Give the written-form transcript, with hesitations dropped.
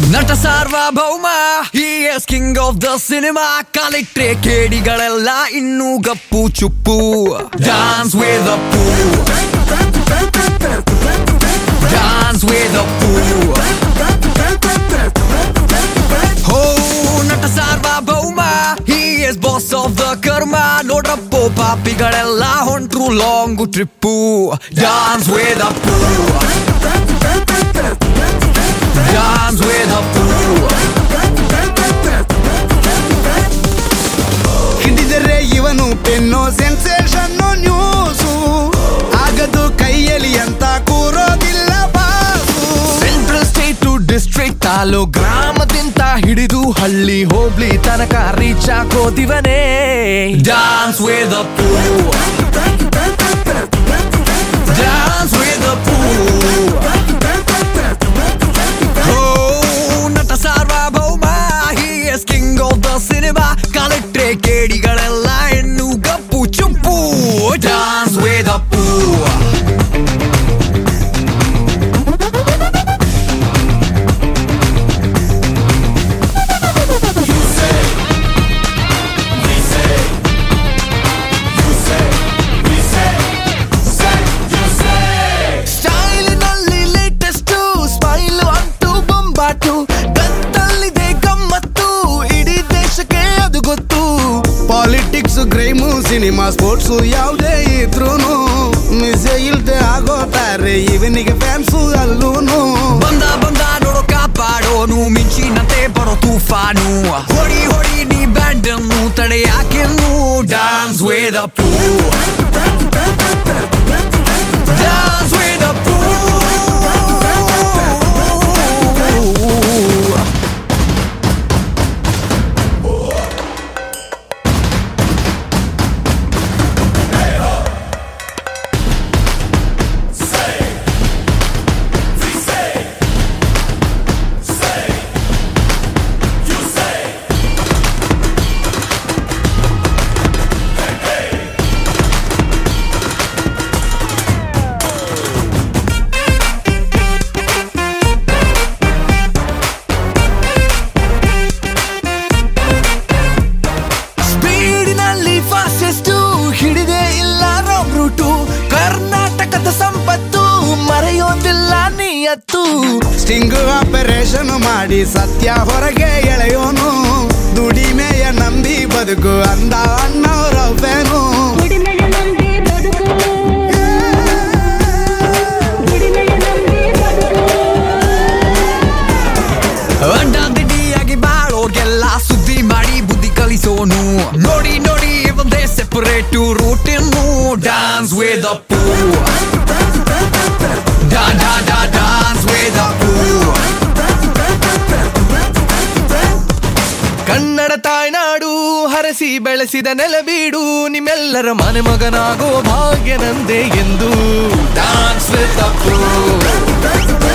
ನಟ ಸಾರ್ವಭೌಮ he is king of the cinema. ಕಾಲಿಟ್ರೆ ಕೇಡಿಗಳೆಲ್ಲ ಇನ್ನೂ ಗಪ್ಪು ಚುಪ್ಪು. Dance with the Pooh, dance with the Pooh. Oh, ನಟ ಸಾರ್ವಭೌಮ he is boss of the karma. ನೋಡ್ರಪ್ಪೋ ಪಾಪಿಗಳೆಲ್ಲ ಹೊಂಟ್ರು long trip. Dance with the Pooh, dance with the Pooh. ಹಿಡಿದರೆ ಇವನು ಪೆನ್ನೋ ಸೆನ್ಸೇಷನ್ನು ನ್ಯೂಸು. ಆಗದು ಕೈಯಲ್ಲಿ ಅಂತ ಕೂರೋದಿಲ್ಲ boss. Central state to district ತಾಲೂ ಗ್ರಾಮದಿಂದ ಹಿಡಿದು ಹಳ್ಳಿ ಹೋಬ್ಳಿ ತನಕ ರೀಚ್ ಆಗೋದಿವನೇ. Dance with the Pooh, dance with the Pooh. Oh, ನಟ ಸಾರ್ವಭೌಮ he is king of the cinema. ಕಾಲಿಟ್ರೆ ಕೇಡಿಗಳೆಲ್ಲ ಹೆಣ್ಣು ಗಪ್ಪು ಚುಪ್ಪು. Dance with the Pooh. ಸ್ಟೈಲಿನಲ್ಲಿ ಲೇಟೆಸ್ಟ್ ಸ್ಮೈಲ್ ಅಂತೂ ಬೊಂಬಾಟು. ಗತ್ತಲ್ಲಿದೆ ಗಮ್ಮತ್ತು, ಇಡೀ ದೇಶಕ್ಕೆ ಅದು ಗೊತ್ತು. ಪಾಲಿಟಿಕ್ಸ್ ಕ್ರೈಮು ಸಿನಿಮಾ ಸ್ಪೋರ್ಟ್ಸು ಯಾವುದೇ ಇದ್ರೂನು ಮಿಸೆ ಇಲ್ದೆ ಆಗೋತಾರೆ ಇವನಿಗೆ ಫ್ಯಾನ್ಸು ಅಲ್ಲೂನು. ಬಂದ ನೋಡೋ ಕಾಪಾಡೋನು, ಮಿಂಚಿನಂತೆ ಬರೋ ತೂಫಾನು. ಹೊಡಿ ನೀ ಬ್ಯಾಂಡ್ ಅನ್ನು ತಡೆಯಾಕೆನ್ನು. Dance with the Pooh, dance with the Pooh. ಹಿಡಿದೇ ಇಲ್ಲ ರಾಂಗ್ ರೂಟು. ಕರ್ನಾಟಕದ ಸಂಪತ್ತು ಮರೆಯೋದಿಲ್ಲ ನಿಯತ್ತು. ಸ್ಟಿಂಗ್ ಆಪರೇಷನ್ ಮಾಡಿ ಸತ್ಯ ಹೊರಗೆ ಎಳೆಯೋನು. ದುಡಿಮೆಯ ನಂಬಿ ಬದುಕು ಅಂದ ಅಣ್ಣವರವೇನು. ಅಡ್ಡಾದಿಡ್ಡಿಯಾಗಿ ಬಾಳೋಗೆಲ್ಲ ಸುದ್ದಿ ಮಾಡಿ ಬುದ್ಧಿ ಕಲಿಸೋನು. ನೋಡಿ ಒಂದೇ ಸೆಪರೇಟ್ ರೂಟ್ ಇನ್ನು. Dance with the Pooh, dance with the Pooh. Kannada ತಾಯ್ನಾಡು ಹರಸಿ ಬೆಳೆಸಿದ ನೆಲಬೀಡು. ನಿಮ್ಮೆಲ್ಲರ ಮನೆ ಮಗನಾಗೋ ಭಾಗ್ಯ ನಂದೇ ಎಂದು. Dance with the Pooh.